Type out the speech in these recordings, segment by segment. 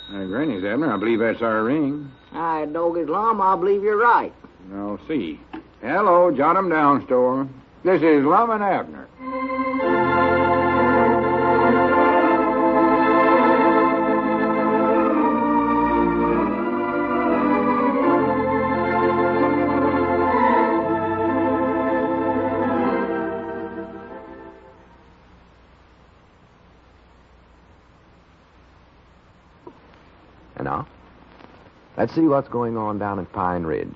Granny's, Abner. I believe that's our ring. Hi, Doggy's Lum. I believe you're right. I'll see. Hello, Jot 'em Down store. This is Lum and Abner. And now, let's see what's going on down at Pine Ridge.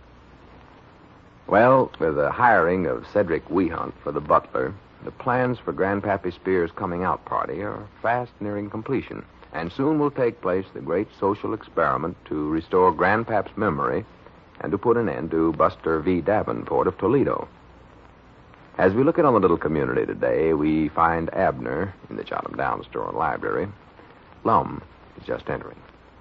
Well, with the hiring of Cedric Wehunt for the butler, the plans for Grandpappy Spears' coming out party are fast nearing completion, and soon will take place the great social experiment to restore Grandpap's memory and to put an end to Buster V. Davenport of Toledo. As we look at on the little community today, we find Abner in the Jot 'em Down store and library. Lum is just entering.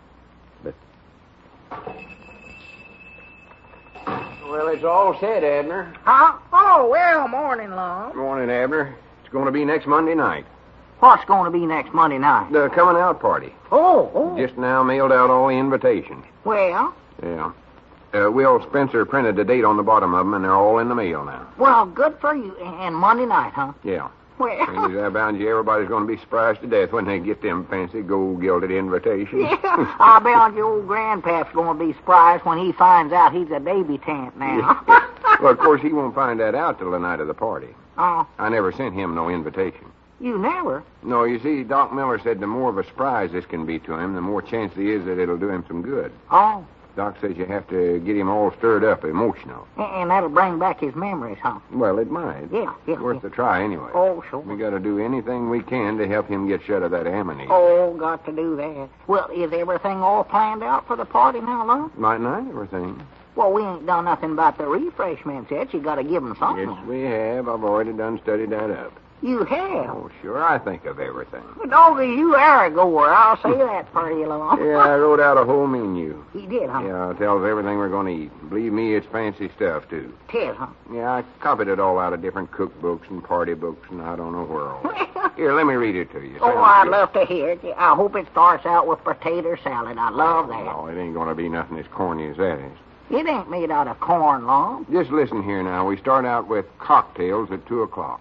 Well, it's all set, Abner. Huh? Oh, well, morning, Lum. Morning, Abner. It's going to be next Monday night. What's going to be next Monday night? The coming out party. Oh. Just now mailed out all the invitations. Well, Yeah. Will Spencer printed the date on the bottom of them, and they're all in the mail now. well, good for you. And Monday night, huh? Yeah. Well, I bound you everybody's going to be surprised to death when they get them fancy gold-gilded invitations. yeah, I bet your old grandpap's going to be surprised when he finds out he's a debutante now. Well, of course, he won't find that out till the night of the party. Oh, I never sent him no invitation. you never? No, you see, Doc Miller said the more of a surprise this can be to him, the more chance there is that it'll do him some good. Oh, Doc says you have to get him all stirred up emotional. and that'll bring back his memories, huh? Well, it might. Yeah. It's worth a try anyway. Oh, sure. We got to do anything we can to help him get shut of that ammonite. Oh, got to do that. Well, is everything all planned out for the party now, Lum? Might not everything. Well, we ain't done nothing about the refreshments yet. You got to give them something. Yes, we have. I've already done studied that up. You have. Oh, sure, I think of everything. Doggy, you are a goer. I'll say that for you, Lum. Yeah, I wrote out a whole menu. He did, huh? Yeah, it tells everything we're going to eat. Believe me, it's fancy stuff, too. Ted, huh? Yeah, I copied it all out of different cookbooks and party books and I don't know where all. Here, let me read it to you. Oh, Sounds I'd good. love to hear it. I hope it starts out with potato salad. I love that. No, it ain't going to be nothing as corny as that is. It ain't made out of corn, Lum. Just listen here now. We start out with cocktails at 2 o'clock.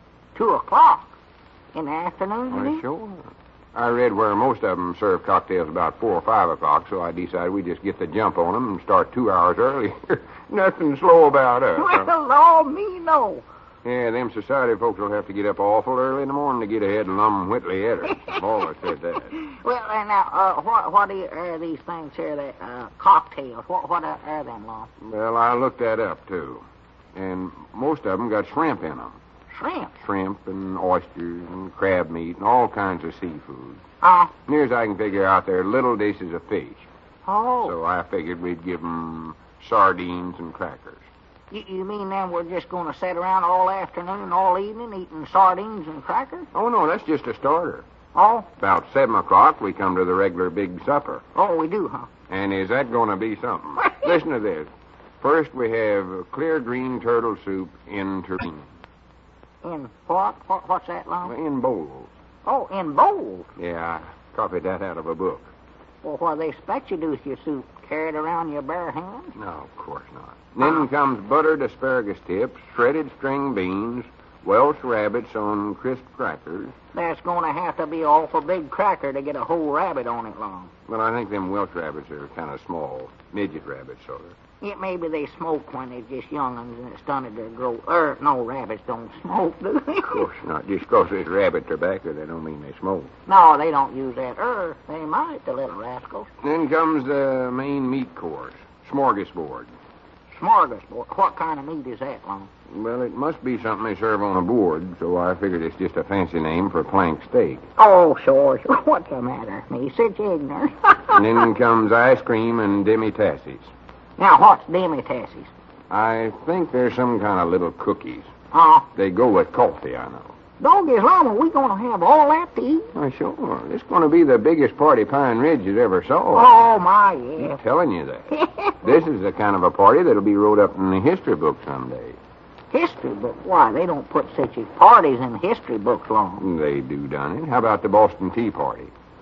2 o'clock in the afternoon, you Why, mean? sure. I read where most of them serve cocktails about 4 or 5 o'clock, so I decided we just get the jump on them and start 2 hours earlier. Nothing slow about us. huh? Well, Lord, me no. Yeah, them society folks will have to get up awful early in the morning to get ahead of Lum Whitley Edders. I've always said that. Well, and now, what are these things here? The cocktails. What are them, Lum? Well, I looked that up, too. And most of them got shrimp in them. Shrimp. Shrimp and oysters and crab meat and all kinds of seafood. Oh. Near as I can figure out, they're little dishes of fish. Oh. So I figured we'd give them sardines and crackers. You mean then we're just going to sit around all afternoon, all evening, eating sardines and crackers? Oh, no, that's just a starter. Oh. About 7 o'clock, we come to the regular big supper. Oh, we do, huh? And is that going to be something? Listen to this. First, we have clear green turtle soup in tureen. In what? What's that, Lum? In bowls. Oh, in bowls. Yeah, I copied that out of a book. Well, what do they expect you to do with your soup? Carry it around your bare hands? No, of course not. Then comes buttered asparagus tips, shredded string beans, Welsh rabbits on crisp crackers. That's going to have to be an awful big cracker to get a whole rabbit on it, Lum. Well, I think them Welsh rabbits are kind of small, midget rabbits, sort of. It maybe they smoke when they're just young'uns and it's stunted to grow. No, rabbits don't smoke, do they? Of course not. Just 'cause it's rabbit tobacco, that don't mean they smoke. No, they don't use that. They might, the little rascals. Then comes the main meat course, smorgasbord. Smorgasbord. What kind of meat is that, Lum? Well, it must be something they serve on a board, so I figured it's just a fancy name for plank steak. Oh, sure. What's the matter with me? Such ignorance. And then comes ice cream and demi-tassies. Now, what's demi-tassies? I think they're some kind of little cookies. Oh. They go with coffee, I know. Doggy's Lum, are we going to have all that to eat? Why, sure. It's going to be the biggest party Pine Ridge has ever saw. Oh, my, yes. I'm telling you that. This is the kind of a party that'll be wrote up in the history book someday. History book? Why, they don't put such parties in history books, Lum. They do, done it. How about the Boston Tea Party?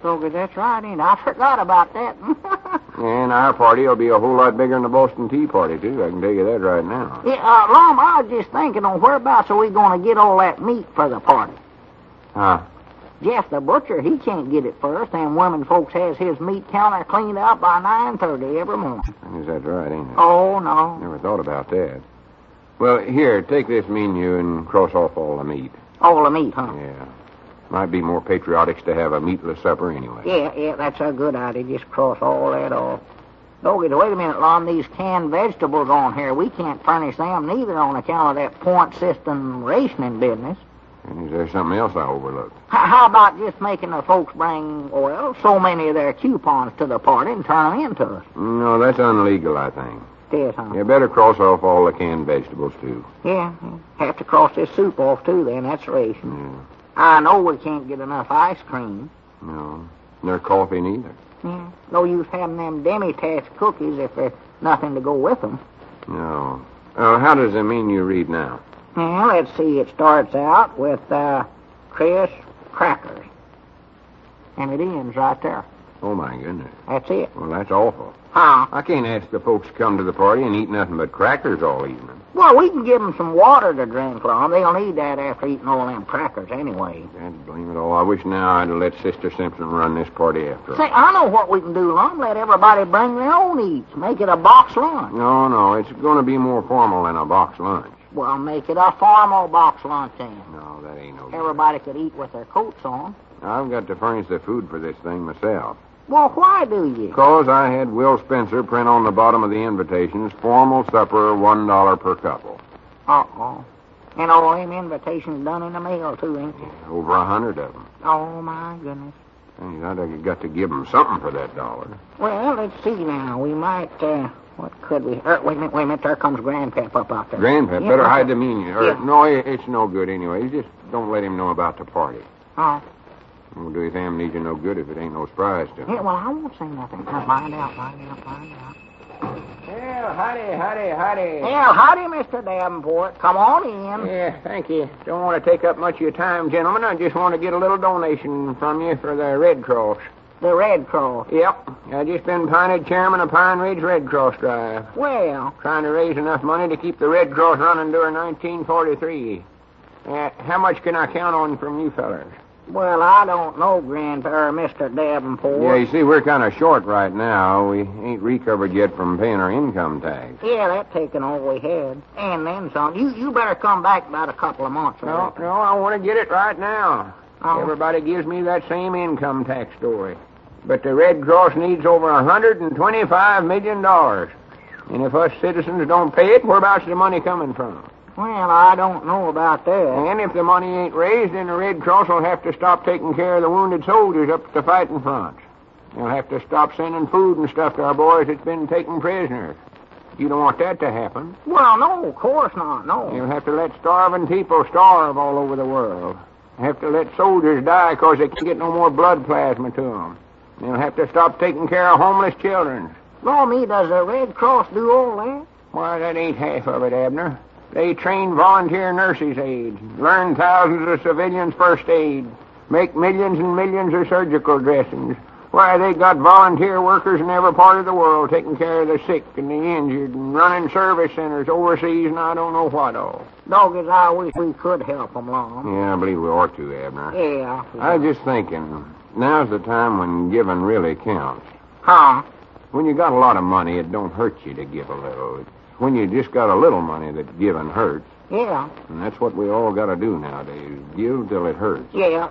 So that's right, ain't it? I forgot about that. And our party will be a whole lot bigger than the Boston Tea Party, too. I can tell you that right now. Yeah, Lum, I was just thinking on whereabouts are we going to get all that meat for the party? Huh? Jeff the butcher, he can't get it first, and women folks has his meat counter cleaned out by 9:30 every morning. Is that right, ain't it? Oh, no. Never thought about that. Well, here, take this menu and cross off all the meat. All the meat, huh? Yeah. Might be more patriotic to have a meatless supper anyway. Yeah, that's a good idea. Just cross all that off. Doggy, wait a minute, Lum. These canned vegetables on here, we can't furnish them neither on account of that point system rationing business. And is there something else I overlooked? How about just making the folks bring, well, so many of their coupons to the party and turn them in to us? No, that's unlegal, I think. It is, huh? You better cross off all the canned vegetables, too. Yeah. Have to cross this soup off, too, then. That's ration. Yeah. I know we can't get enough ice cream. No. Nor coffee neither. Yeah. No use having them demi-tax cookies if there's nothing to go with them. No. How does the menu read now? Well, let's see. It starts out with crisp crackers. And it ends right there. Oh, my goodness. That's it. Well, that's awful. Huh? I can't ask the folks to come to the party and eat nothing but crackers all evening. Well, we can give them some water to drink, Lum. They'll need that after eating all them crackers anyway. God blame it all. I wish now I'd have let Sister Simpson run this party after all. Say, I know what we can do, Lum. Let everybody bring their own eats. Make it a box lunch. No, it's going to be more formal than a box lunch. Well, make it a formal box lunch then. No, that ain't no good. Everybody could eat with their coats on. I've got to furnish the food for this thing myself. Well, why do you? Because I had Will Spencer print on the bottom of the invitations, formal supper, $1 per couple. Uh-oh. And all them invitations done in the mail, too, ain't they? Over 100 of them. Oh, my goodness. Hey, I'd got to give them something for that $1. Well, let's see now. We might, what could we... wait a minute. There comes Grandpap up out there. Grandpap, Yeah, better okay. hide the menu. Yeah. No, it's no good anyway. You just don't let him know about the party. Oh. Won't do his amnesia no good if it ain't no surprise to him. Yeah, well, I won't say nothing. Now, find out. Well, howdy. Well, howdy, Mr. Davenport. Come on in. Yeah, thank you. Don't want to take up much of your time, gentlemen. I just want to get a little donation from you for the Red Cross. The Red Cross. Yep. I just been appointed chairman of Pine Ridge Red Cross Drive. Well, Trying to raise enough money to keep the Red Cross running during 1943. How much can I count on from you fellers? well, I don't know, Mr. Davenport. Yeah, you see, we're kind of short right now. We ain't recovered yet from paying our income tax. Yeah, that taken all we had. And then some. You better come back about a couple of months. No, I want to get it right now. Oh. Everybody gives me that same income tax story. But the Red Cross needs over $125 million. And if us citizens don't pay it, whereabouts the money coming from? Well, I don't know about that. And if the money ain't raised, then the Red Cross will have to stop taking care of the wounded soldiers up at the fighting fronts. They'll have to stop sending food and stuff to our boys that's been taken prisoners. You don't want that to happen. Well, no, of course not, no. You'll have to let starving people starve all over the world. Have to let soldiers die because they can't get no more blood plasma to them. They'll have to stop taking care of homeless children. Lord me, does the Red Cross do all that? Why, that ain't half of it, Abner. They train volunteer nurses' aides, learn thousands of civilians' first aid, make millions and millions of surgical dressings. Why, they got volunteer workers in every part of the world taking care of the sick and the injured and running service centers overseas and I don't know what all. Doggies, I wish we could help them, Lord. Yeah, I believe we ought to, Abner. Yeah. I was just thinking, now's the time when giving really counts. Huh? When you got a lot of money, it don't hurt you to give a little. It's when you just got a little money that giving hurts. Yeah. And that's what we all got to do nowadays, give till it hurts. Yeah.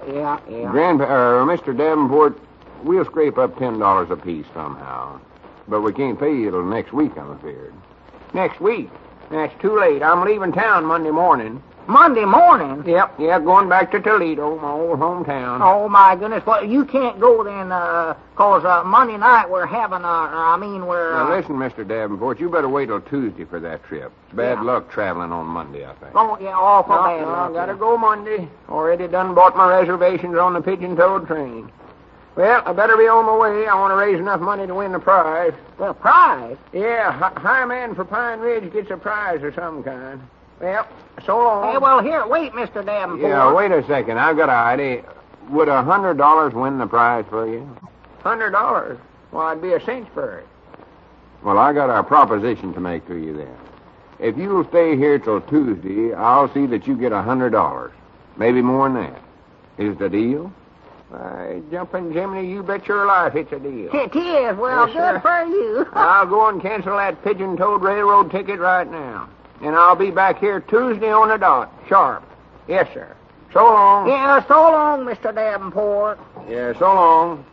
Mr. Davenport, we'll scrape up $10 apiece somehow. But we can't pay you till next week, I'm afraid. Next week? That's too late. I'm leaving town Monday morning. Monday morning? Yep, going back to Toledo, my old hometown. Oh, my goodness. Well, you can't go then, 'cause Monday night we're having we're... Now, listen, Mr. Davenport, you better wait till Tuesday for that trip. It's bad luck traveling on Monday, I think. Oh, yeah, awful bad No, luck. I gotta go Monday. Already done bought my reservations on the pigeon-toed train. Well, I better be on my way. I want to raise enough money to win the prize. The prize? Yeah, high man for Pine Ridge gets a prize of some kind. Well, so long. Hey, well, here, wait, Mr. Davenport. Yeah, wait a second. I've got an idea. Would $100 win the prize for you? $100? Well, I'd be a cinch for it. Well, I got a proposition to make to you then. If you'll stay here till Tuesday, I'll see that you get $100. Maybe more than that. Is it a deal? Why, jumping Jiminy, you bet your life it's a deal. It is. Well, Yes, sir. good for you. I'll go and cancel that pigeon-toed railroad ticket right now. And I'll be back here Tuesday on the dot, sharp. Yes, sir. So long. Yeah, so long, Mr. Davenport. Yeah, so long.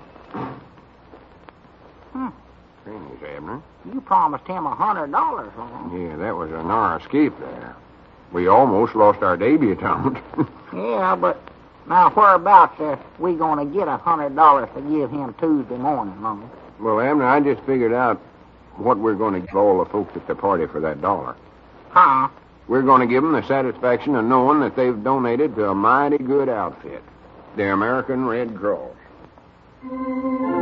Hmm. Abner. You promised him $100, Long. Yeah, that was a narrow escape there. We almost lost our debutante. Yeah, but now whereabouts are we going to get $100 to give him Tuesday morning, Long? Well, Abner, I just figured out what we're going to give all the folks at the party for that $1. Huh? We're going to give them the satisfaction of knowing that they've donated to a mighty good outfit, the American Red Cross.